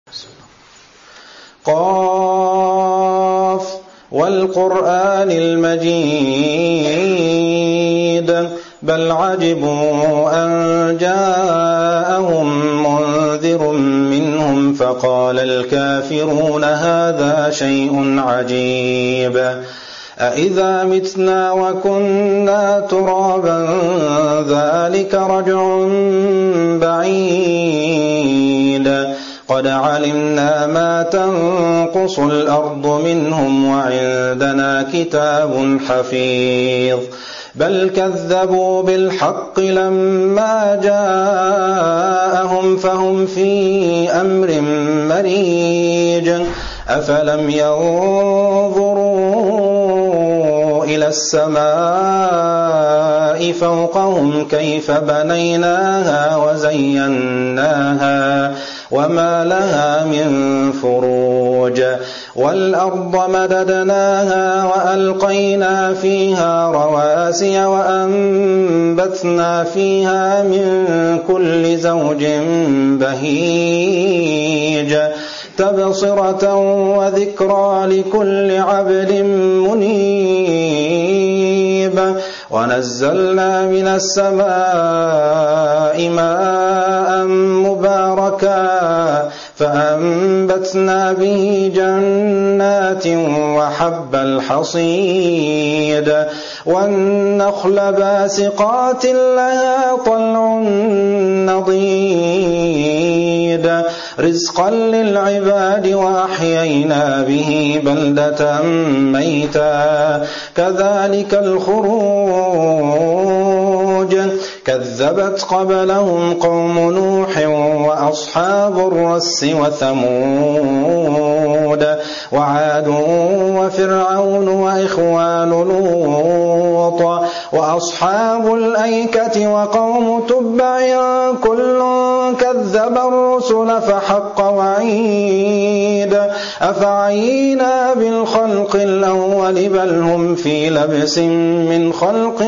قاف والقرآن المجيد بل عجبوا أن جاءهم منذر منهم فقال الكافرون هذا شيء عجيب أإذا متنا وكنا ترابا ذلك رجع بعيد قد علمنا ما تنقص الأرض منهم وعندنا كتاب حفيظ بل كذبوا بالحق لما جاءهم فهم في أمر مريج أفلم ينظروا إلى السماء فوقهم كيف بنيناها وزيناها وما لها من فروج والأرض مددناها وألقينا فيها رواسي وأنبتنا فيها من كل زوج بهيج تبصرة وذكرى لكل عبد منيب ونزلنا من السماء ماء مباركا فأنبتنا به جنات وحب الحصيد والنخل باسقات لها طلع نضيد رزقا للعباد وأحيينا به بلدة ميتا كذلك الخروج كذبت قبلهم قوم نوح وأصحاب الرس وثمود وعاد وفرعون وإخوان لوط وأصحاب الأيكة وقوم تبع كل كذب الرسل فحق وعيد أفعينا بالخلق الأول بل هم في لبس من خلق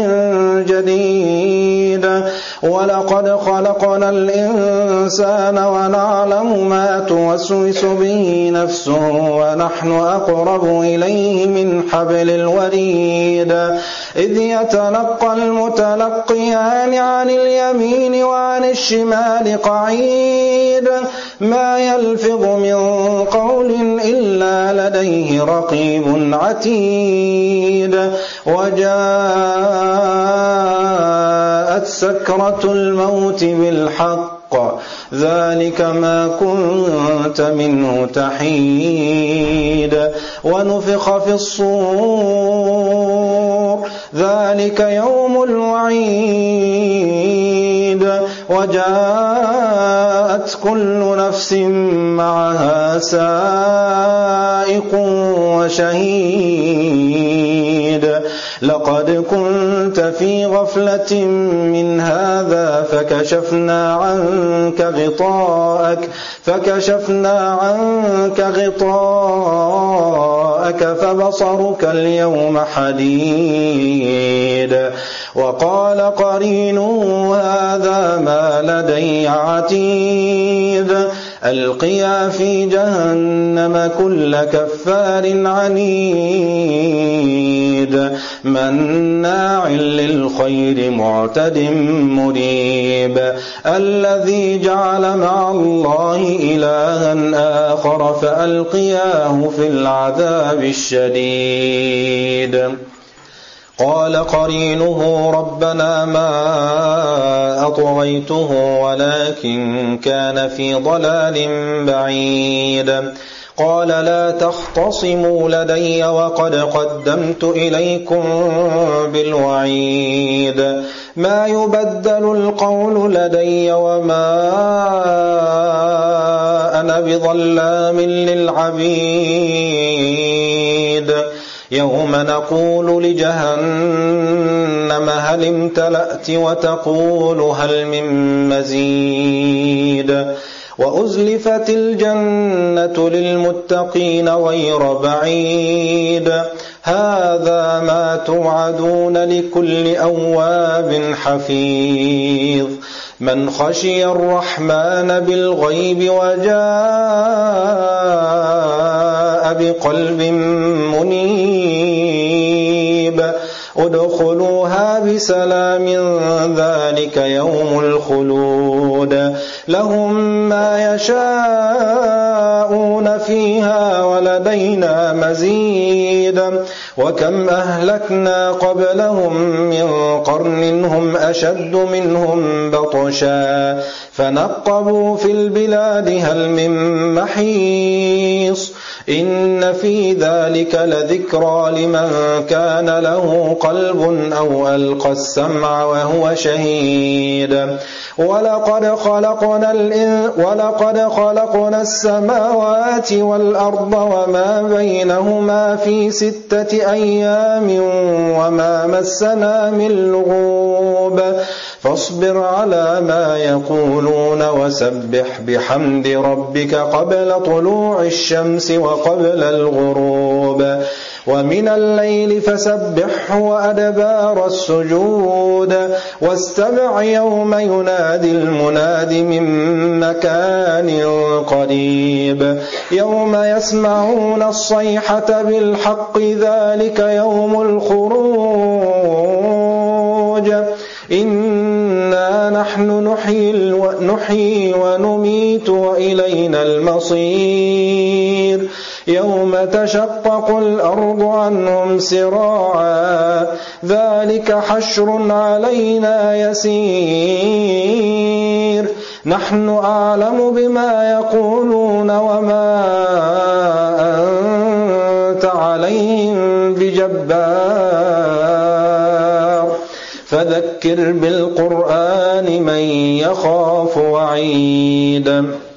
جديد ولقد خلقنا الإنسان ونعلم ما توسوس به نفسه ونحن أقرب إليه من حبل الوريد إذ يتلقى المتلقيان عن اليمين وعن الشمال قعيد ما يلفظ من قول إلا لديه رقيب عتيد وجاءت سكرة الموت بالحق ذلك ما كنت منه تحيد ونفخ في الصور ذلك يوم الوعيد وجاءت كل نفس معها سائق وشهيد لقد كنت في غفلة من هذا فكشفنا عنك غطاءك فبصرك اليوم حديد وقال قرينه هذا ما لدي عتيد ألقيا في جهنم كل كفار عنيد مناع للخير معتد مريب الذي جعل مع الله إلها آخر فألقياه في العذاب الشديد قال قرينه ربنا ما أطغيته ولكن كان في ضلال بعيد قال لا تختصموا لدي وقد قدمت إليكم بالوعيد ما يبدل القول لدي وما أنا بظلام للعبيد يوم نقول لجهنم هل امتلأت وتقول هل من مزيد وأزلفت الجنة للمتقين غير بعيد هذا ما توعدون لكل أواب حفيظ من خشي الرحمن بالغيب وجاء بقلب منيب ادخلوها بسلام ذلك يوم الخلود لهم ما يشاءون فيها ولدينا مزيد وكم أهلكنا قبلهم من قرن هم أشد منهم بطشا فنقبوا في البلاد هل من محيص إن في ذلك لذكرى لمن كان له قلب أو ألقى السمع وهو شهيد ولقد خلقنا السماوات والأرض وما بينهما في 6 أيام وما مسنا من لغوب فاصبر على ما يقولون وسبح بحمد ربك قبل طلوع الشمس وقبل الغروب ومن الليل فسبحه وأدبار السجود واستمع يوم ينادي المناد من مكان قريب يوم يسمعون الصيحة بالحق ذلك يوم الخروج إنا نحن نحيي ونميت وإلينا المصير يوم تشقق الأرض عنهم سراعا ذلك حشر علينا يسير نحن أعلم بما يقولون وما أنت عليهم بجبار فذكر بالقرآن من يخاف وعيد